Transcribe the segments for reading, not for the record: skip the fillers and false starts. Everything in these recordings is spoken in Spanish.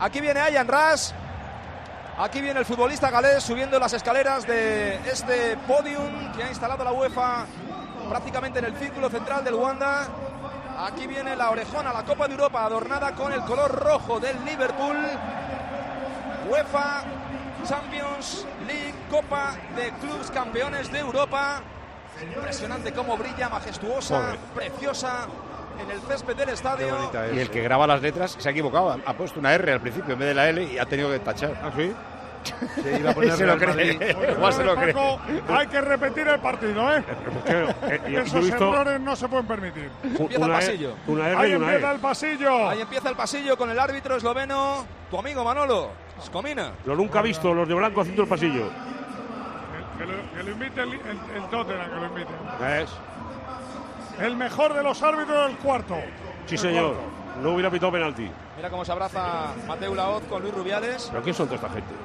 Aquí viene Ian Rush. Aquí viene el futbolista galés subiendo las escaleras de este podium que ha instalado la UEFA prácticamente en el círculo central del Wanda. Aquí viene la orejona, la Copa de Europa adornada con el color rojo del Liverpool. UEFA Champions League, Copa de Clubes Campeones de Europa. Impresionante cómo brilla, majestuosa, preciosa en el césped del estadio. Y el que graba las letras se ha equivocado, ha puesto una R al principio en vez de la L y ha tenido que tachar. ¿Ah, sí? Se iba a poner se lo cree. Igual se lo cree. Hay que repetir el partido, ¿eh? Esos errores no se pueden permitir. Empieza el pasillo. Ahí empieza el pasillo. Ahí empieza el pasillo con el árbitro esloveno, tu amigo Manolo Skomina. Lo nunca ha visto, los de blanco haciendo el pasillo. Que lo invite el Tottenham, que lo invite. Es. El mejor de los árbitros del cuarto. Sí, señor. No hubiera pitado penalti. Mira cómo se abraza Mateu Laoz con Luis Rubiales. ¿Pero quién son toda esta gente?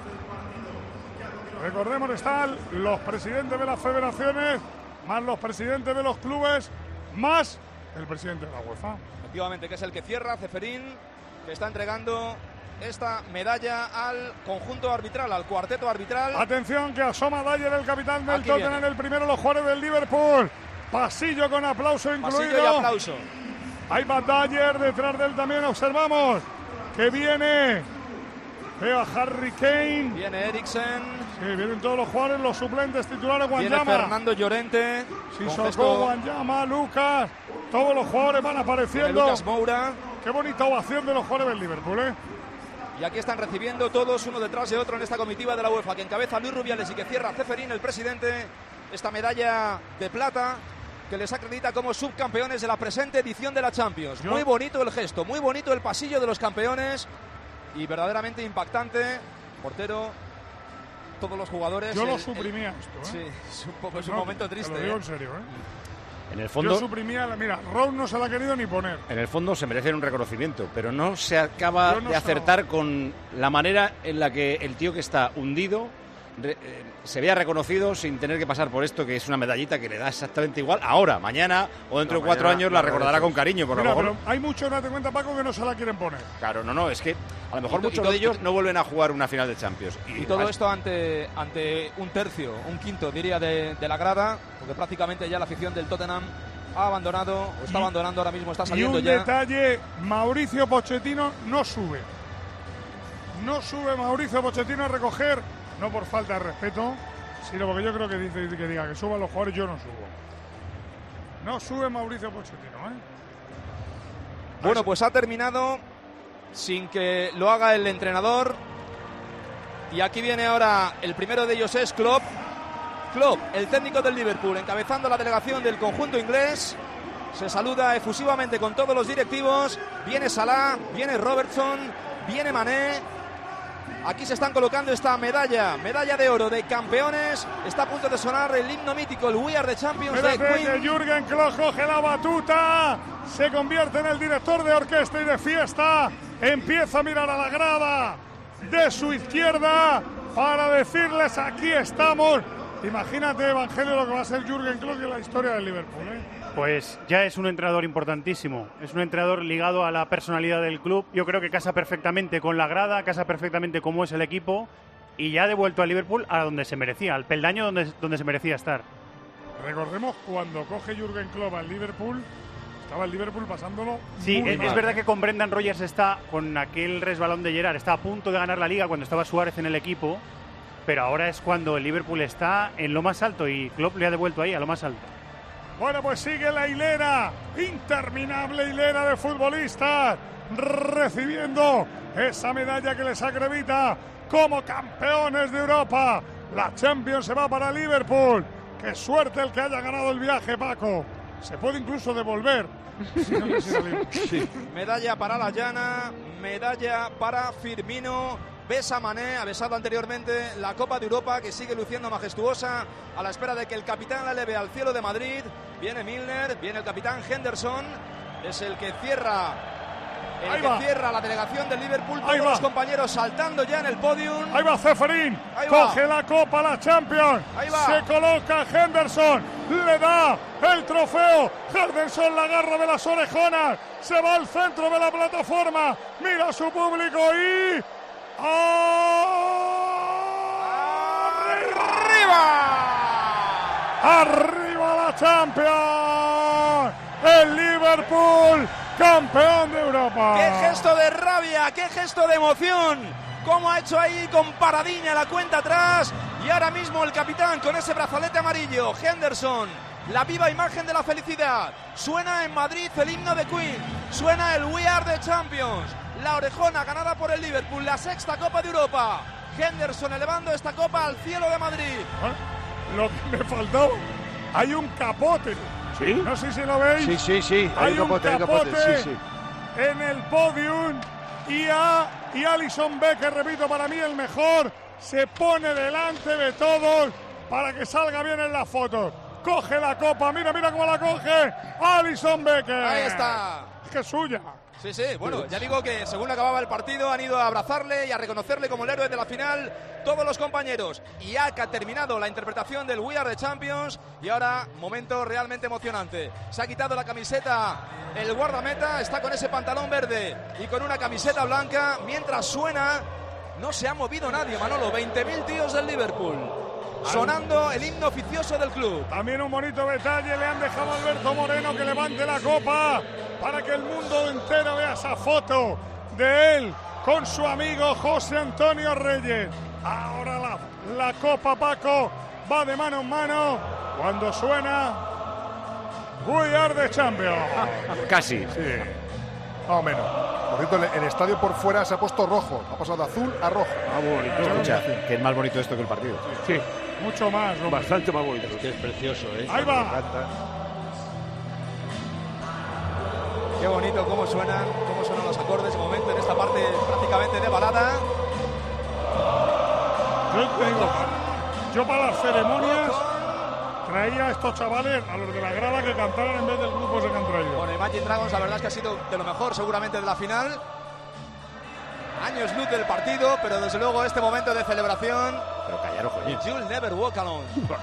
Recordemos, están los presidentes de las federaciones, más los presidentes de los clubes, más el presidente de la UEFA. Efectivamente, que es el que cierra, Ceferín, que está entregando esta medalla al conjunto arbitral, al cuarteto arbitral. Atención, que asoma Dyer, el capitán del Aquí Tottenham, viene. el primero, los jugadores del Liverpool. Pasillo con aplauso incluido. Pasillo y aplauso. Ahí va Dyer, detrás de él también observamos que viene. Veo a Harry Kane. Viene Eriksen. Sí, vienen todos los jugadores, los suplentes titulares. Viene Wanyama. Fernando Llorente. Sissoko, Wanyama, Lucas. Todos los jugadores van apareciendo. Lucas Moura. Qué bonita ovación de los jugadores del Liverpool, ¿eh? Y aquí están recibiendo todos uno detrás de otro en esta comitiva de la UEFA que encabeza Luis Rubiales y que cierra Ceferín, el presidente, esta medalla de plata que les acredita como subcampeones de la presente edición de la Champions. Muy bonito el gesto, muy bonito el pasillo de los campeones y verdaderamente impactante. Portero, todos los jugadores. Yo lo suprimía esto, ¿eh? Sí, es un momento triste. Te lo digo en serio, ¿eh? En el fondo, yo suprimía, mira, Rowe no se la ha querido ni poner. En el fondo se merecen un reconocimiento, pero no se acaba de acertar con la manera en la que el tío que está hundido se vea reconocido sin tener que pasar por esto, que es una medallita que le da exactamente igual. Ahora, mañana o dentro de 4 años la recordará con cariño, por lo mejor. Pero hay muchos, date cuenta, Paco, que no se la quieren poner. Claro, no, es que a lo mejor muchos de ellos no vuelven a jugar una final de Champions. Y todo esto ante un tercio, un quinto, diría, de la grada, porque prácticamente ya la afición del Tottenham ha abandonado, o está abandonando ahora mismo, está saliendo ya. Y un detalle, Mauricio Pochettino no sube. No sube Mauricio Pochettino a recoger, no por falta de respeto, sino porque yo creo que dice que diga que suban los jugadores, yo no subo. No sube Mauricio Pochettino, ¿eh? Bueno, pues ha terminado sin que lo haga el entrenador. Y aquí viene ahora, el primero de ellos es Klopp. Klopp, el técnico del Liverpool, encabezando la delegación del conjunto inglés. Se saluda efusivamente con todos los directivos. Viene Salah, viene Robertson, viene Mané. Aquí se están colocando esta medalla de oro de campeones. Está a punto de sonar el himno mítico, el We Are the Champions de Queen. Jürgen Klopp coge la batuta, se convierte en el director de orquesta y de fiesta. Empieza a mirar a la grada de su izquierda para decirles: aquí estamos. Imagínate, Evangelio, lo que va a ser Jürgen Klopp en la historia del Liverpool, ¿eh? Pues ya es un entrenador importantísimo, es un entrenador ligado a la personalidad del club. Yo creo que casa perfectamente con la grada, casa perfectamente cómo es el equipo y ya ha devuelto a Liverpool a donde se merecía, al peldaño donde se merecía estar. Recordemos cuando coge Jürgen Klopp al Liverpool, estaba el Liverpool pasándolo. Sí, muy es mal. verdad que con Brendan Rodgers está con aquel resbalón de Gerrard, está a punto de ganar la Liga cuando estaba Suárez en el equipo, pero ahora es cuando el Liverpool está en lo más alto y Klopp le ha devuelto ahí a lo más alto. Bueno, pues sigue la hilera, interminable hilera de futbolistas, recibiendo esa medalla que les acredita como campeones de Europa. La Champions se va para Liverpool. Qué suerte el que haya ganado el viaje, Paco. Se puede incluso devolver. Si no quisiera Liverpool. Sí. Medalla para la llana, medalla para Firmino. Besa Mané, ha besado anteriormente la Copa de Europa, que sigue luciendo majestuosa a la espera de que el capitán la eleve al cielo de Madrid. Viene Milner, viene el capitán Henderson, es el que cierra la delegación del Liverpool. Todos los compañeros saltando ya en el podium. Ahí va Ceferín, coge la Copa, la Champions. Ahí va. Se coloca Henderson, le da el trofeo. Henderson la agarra de las orejonas, se va al centro de la plataforma, mira a su público y Champions. El Liverpool, campeón de Europa. ¡Qué gesto de rabia! ¡Qué gesto de emoción! Cómo ha hecho ahí con paradiña la cuenta atrás. Y ahora mismo el capitán con ese brazalete amarillo, Henderson, la viva imagen de la felicidad. Suena en Madrid el himno de Queen. Suena el We Are the Champions. La orejona ganada por el Liverpool, la 6ª Copa de Europa. Henderson elevando esta copa al cielo de Madrid. Lo que me faltó, hay un capote. ¿Sí? No sé si lo veis. Sí. Hay un capote Sí. en el podium y Alisson Becker, repito, para mí el mejor, se pone delante de todos para que salga bien en las fotos. Coge la copa, mira cómo la coge Alisson Becker. Ahí está. Es que es suya. Sí, bueno, ya digo que según acababa el partido han ido a abrazarle y a reconocerle como el héroe de la final todos los compañeros. Y ha terminado la interpretación del We Are the Champions y ahora momento realmente emocionante. Se ha quitado la camiseta el guardameta, está con ese pantalón verde y con una camiseta blanca mientras suena. No se ha movido nadie, Manolo, 20.000 tíos del Liverpool sonando el himno oficioso del club. También un bonito detalle, le han dejado a Alberto Moreno que levante la copa para que el mundo entero vea esa foto de él con su amigo José Antonio Reyes. Ahora la copa, Paco, va de mano en mano cuando suena We Are the Champions. Casi. Sí. Más o menos. Por cierto, el estadio por fuera se ha puesto rojo. Ha pasado de azul a rojo. Ah, bonito. Escucha, que es más bonito esto que el partido. Sí, Mucho más, hombre. bastante más bonito. Que es precioso, ¿eh? Ahí va. Me encanta. Qué bonito cómo suenan los acordes de momento en esta parte prácticamente de balada. Yo para las ceremonias traía a estos chavales, a los de la grada, que cantaran en vez del grupo ese que han traído. Bueno, Imagine Dragons la verdad es que ha sido de lo mejor seguramente de la final. Años luz del partido, pero desde luego este momento de celebración. Pero callaros, coño. You'll never walk alone.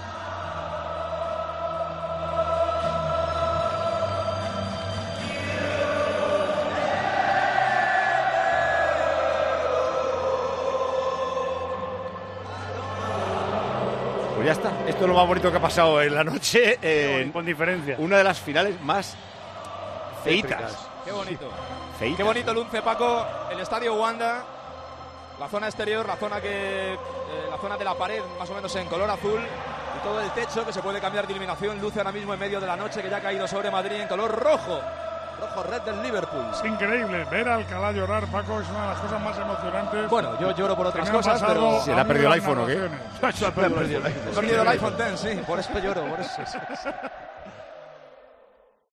Pues ya está. Esto es lo más bonito que ha pasado en la noche. Con diferencia. Una de las finales más feitas. Qué bonito. Feitas. Qué bonito luce, Paco, el estadio Wanda, la zona exterior, la zona de la pared más o menos en color azul y todo el techo que se puede cambiar de iluminación luce ahora mismo en medio de la noche que ya ha caído sobre Madrid en color rojo red del Liverpool. Es increíble ver a Alcalá llorar, Paco, es una de las cosas más emocionantes. Bueno, yo lloro por otras que me han cosas, pasado pero ¿Se le ha a mí perdido el las iPhone o qué? narraciones. he perdido el iPhone X, sí, por eso lloro, por eso.